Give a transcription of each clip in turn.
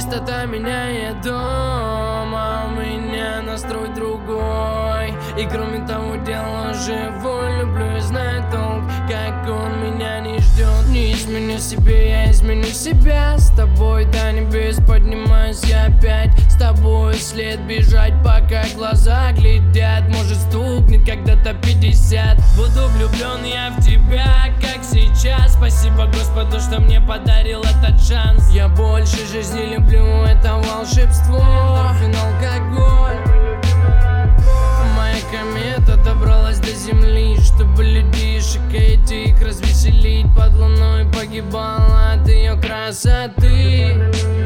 Чистота меняет дом, а у меня настрой другой. И кроме того дела живой, люблю и знаю толк, как он меня не ждет. Не изменю себе, я изменю себя. С тобой до небес поднимаюсь я опять. С тобой след бежать, пока глаза глядят. Может стукнет когда-то 50. Буду влюблен я в тебя, как сейчас. Спасибо Господу, что мне подарил этот шанс. Я больше жизни люблю, это волшебство. Эндорфин, алкоголь. Моя комета добралась до земли, чтобы людишек этих развеселить. Под луной погибала от ее красоты.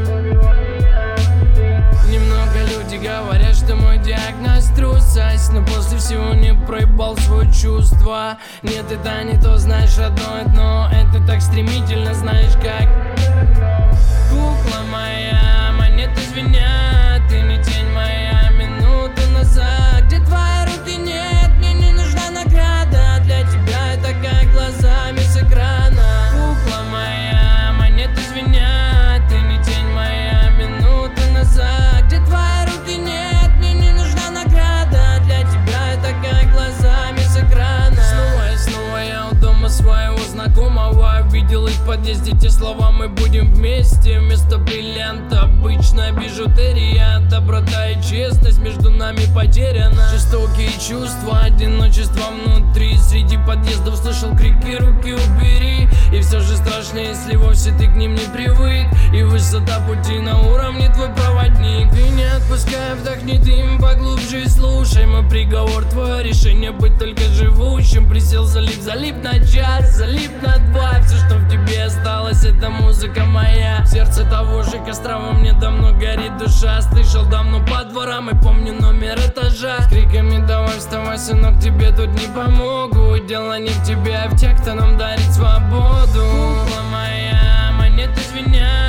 Немного люди говорят, что мой диагноз трусость, но после всего не проебал свое чувство. Нет, это не то, знаешь, родное дно. Это так стремительно, знаешь как. Кукла моя, монеты звенят. Ты не тень моя, минуту назад. Где твои руки, нет, мне не нужна награда. Для тебя это как глазами с экрана. Кукла моя, монеты звенят. Ты не тень моя, минуту назад. Где твои руки, нет, мне не нужна награда. Для тебя это как глазами с экрана. Снова я у дома своего знакомого. Видел их в подъезде те слова: мы будем вместе. Вместо бриллианта обычная бижутерия. Доброта и честность между нами потеряна. Жестокие чувства, одиночество внутри. Среди подъездов слышал крики: руки убери. И все же страшно, если вовсе ты к ним не привык. И высота пути на уровне твой проводник. И не отпускай, вдохни дым поглубже и слушай мой приговор. Твое решение быть только живущим. Присел, залип на час, залип на два. Все, что в тебе осталось, это музыка моя. В сердце того же костра во мне давно горит душа. Слышал давно по дворам и помню номер этажа. С криками: давай вставай, сынок, тебе тут не помогут. Дело не в тебе, а в тех, кто нам дарит свободу. Кукла моя, монеты звенят.